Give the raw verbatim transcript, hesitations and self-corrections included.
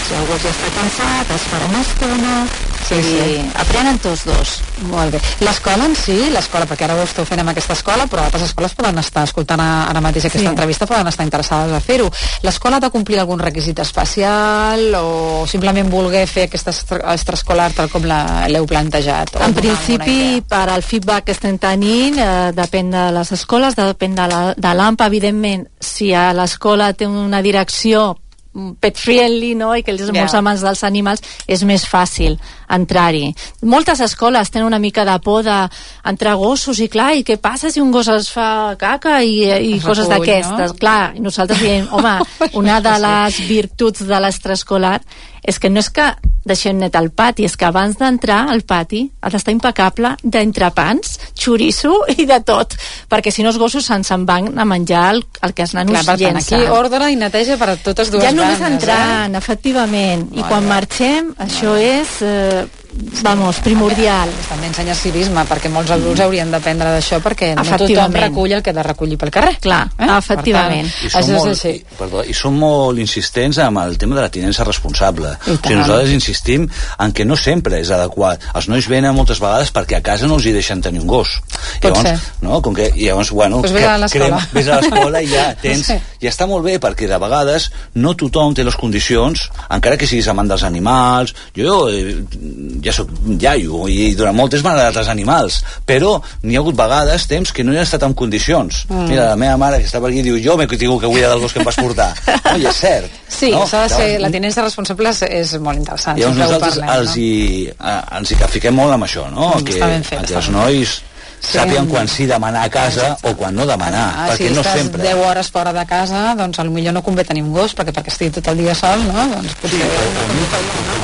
si el gos ja està cansat, es farà una estona, sí, sí. Aprenen tots dos. Molt bé. L'escola en si, l'escola, perquè ara ho esteu fent amb aquesta escola, però altres escoles poden estar escoltant ara mateix aquesta sí. entrevista, poden estar interessades a fer-ho. L'escola ha de complir algun requisit especial o simplement voler fer aquesta extraescolar tal com l'heu plantejat? En principi, per al feedback que estem tenint, eh, depèn de les escoles, depèn de la, de l'A M P A, evidentment, si a l'escola té una direcció pet friendly, no?, i que ells són yeah. molts amants dels animals, és més fàcil entrar-hi. Moltes escoles tenen una mica de por d'entrar gossos i clar, i què passa si un gos es fa caca i, i coses d'aquestes, no? Clar, i nosaltres diem, home, una de les virtuts de l'extraescolar és que no és que deixem net el pati, és que abans d'entrar al pati ha d'estar impecable d'entrepans, xoriço i de tot, perquè si no els gossos se'n se'n van a menjar el, el que els nanos clar, llencen. Aquí ordre i neteja per a totes dues ja bandes. Ja només entrant, eh? Efectivament. I quan marxem, això és... Eh, vamos, primordial. També ensenya civisme, perquè molts adults haurien d'aprendre d'això, perquè no tothom recull el que ha de recollir pel carrer. Clar, eh? Efectivament. I som, molt, i, perdó, i som molt insistents amb el tema de la tinença responsable. O sigui, nosaltres insistim en que no sempre és adequat. Els nois venen moltes vegades perquè a casa no els hi deixen tenir un gos. Pot llavors, ser. No? Com que, i llavors, bueno, pues vés a l'escola. Vés a l'escola i ja tens... Sí. I està molt bé, perquè de vegades no tothom té les condicions, encara que siguis amant dels animals. Jo eh, ja soc iaio i durant molt temps m'han agradat els animals, però n'hi ha hagut vegades, temps, que no hi ha estat en condicions. Mm. Mira, la meva mare que està per aquí diu, jo m'he tingut que cuidar del gos que em vas portar. No, i és cert. Sí, no? s'ha de ser, la tinença responsable és, és molt interessant. I llavors nosaltres parlem, els, no? hi, a, ens hi fiquem molt amb això, no? Mm, que, està ben fet, que els nois sí. sàpiguen quan sí demanar a casa o quan no demanar, ah, perquè si no estàs sempre... deu hores fora de casa, doncs potser no convé tenir un gos, perquè perquè estigui tot el dia sol, no? Doncs potser...